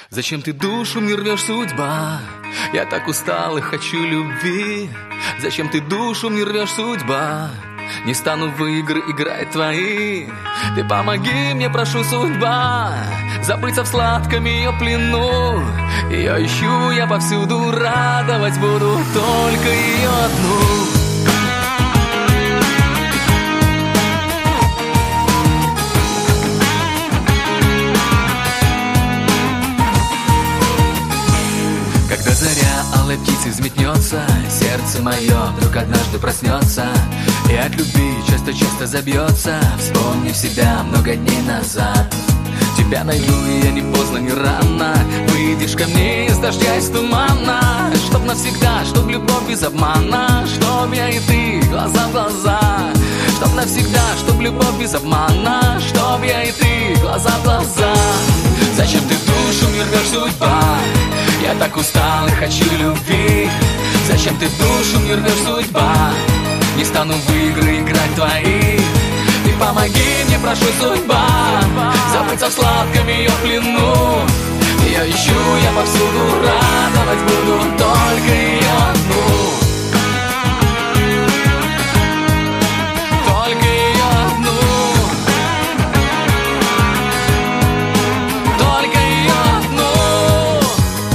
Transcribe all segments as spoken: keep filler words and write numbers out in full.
Зачем ты душу мне рвешь, судьба? Я так устал и хочу любви. Зачем ты душу мне рвешь, судьба? Не стану в игры играть твои. Ты помоги мне, прошу, судьба, забыться в сладком ее плену. Ее ищу я повсюду, радовать буду только ее одну. Когда заря алой птицей взметнется, сердце мое вдруг однажды проснется и от любви часто-часто забьется, вспомнив себя много дней назад. Тебя найду, и я не поздно, не рано. Выйдешь ко мне из дождя, из тумана, чтоб навсегда, чтоб любовь без обмана, чтоб я и ты глаза в глаза. Чтоб навсегда, чтоб любовь без обмана, чтоб я и ты глаза в глаза. Зачем ты душу мне рвешь, судьба? Я так устал и хочу любви. Зачем ты душу мне рвешь, судьба? Не стану в игры играть твои. Ты помоги мне, прошу, судьба, забыться в сладком ее плену. Ее ищу я повсюду, радовать буду только ее одну. Только ее одну. Только ее одну.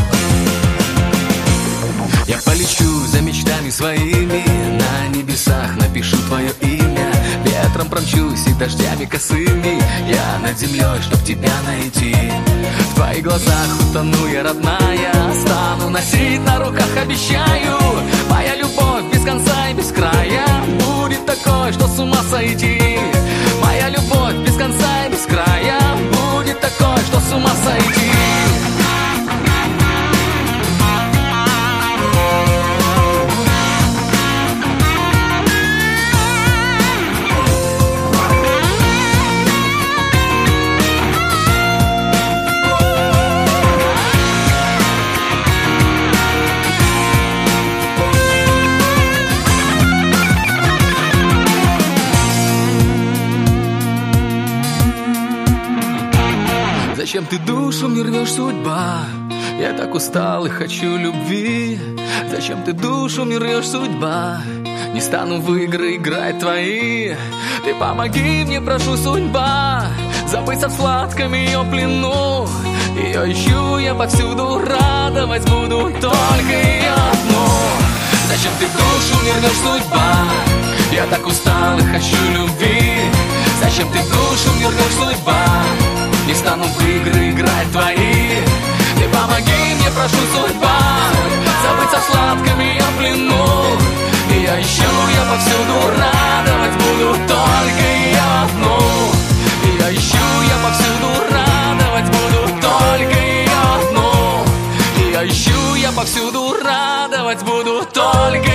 Я полечу за мечтами своими, на небесах напишу твое имя. Ветром промчусь и дождями косыми, я над землей, чтоб тебя найти. В твоих глазах утону я, родная, стану носить на руках, обещаю. Моя любовь без конца и без края будет такой, что с ума сойти. Моя любовь без конца и без края будет такой, что с ума сойти. Зачем ты душу мне рвешь, судьба? Я так устал и хочу любви. Зачем ты душу мне рвешь, судьба? Не стану в игры играть твои. Ты помоги мне, прошу, судьба, забыться в сладком ее плену. Ее ищу я повсюду, радовать буду только ее одну. Зачем ты душу мне рвешь, судьба? Я так устал и хочу любви. Зачем ты душу мне рвешь, судьба? Не стану в игры играть твои. Ты помоги мне, прошу, судьба, забыться в сладком ее плену. И я ищу я повсюду, радовать буду только ее одну. И я ищу я повсюду, радовать буду только ее одну. И я ищу я повсюду, радовать буду только